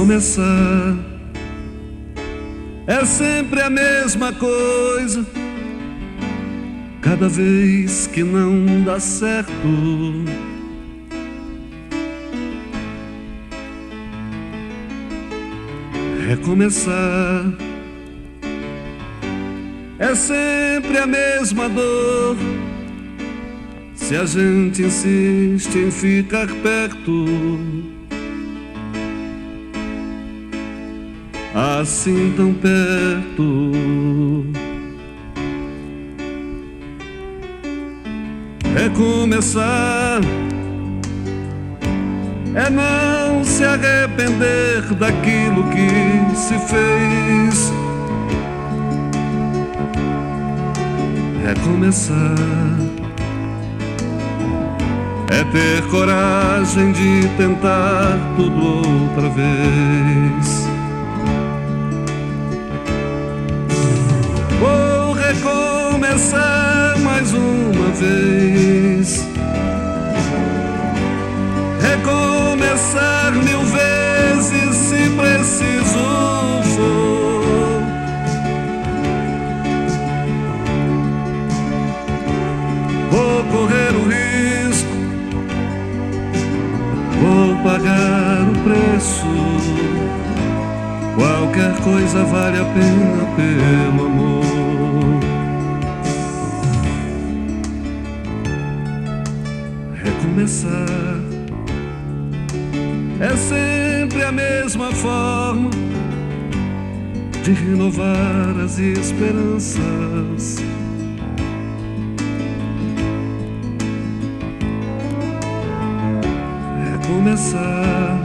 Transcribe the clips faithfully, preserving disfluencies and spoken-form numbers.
Recomeçar é sempre a mesma coisa, cada vez que não dá certo. Recomeçar é sempre a mesma dor, se a gente insiste em ficar perto. Assim tão perto. Recomeçar é não se arrepender daquilo que se fez. Recomeçar é ter coragem de tentar tudo outra vez. Vou recomeçar mais uma vez. Recomeçar mil vezes se preciso for. Vou correr o risco, vou pagar o preço. Qualquer coisa vale a pena pelo amor. Recomeçar é sempre a mesma forma de renovar as esperanças. Recomeçar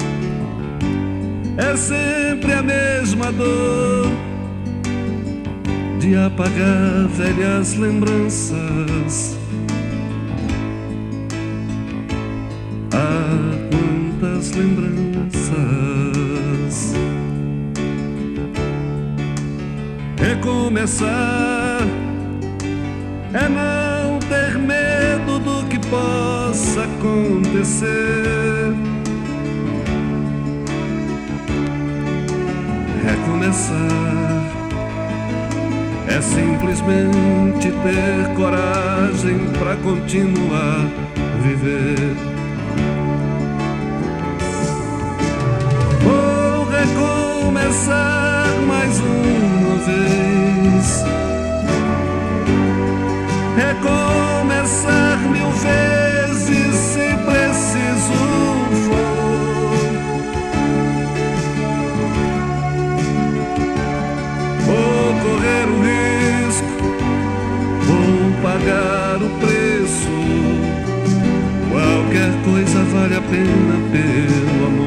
é sempre a mesma dor de apagar velhas lembranças. Ah, quantas lembranças. Recomeçar é não ter medo do que possa acontecer. Recomeçar é simplesmente ter coragem para continuar a viver. Vou recomeçar mais uma vez. Recomeçar mil vezes se preciso for. Vou correr o risco, vou pagar o preço. Qualquer coisa vale a pena pelo amor.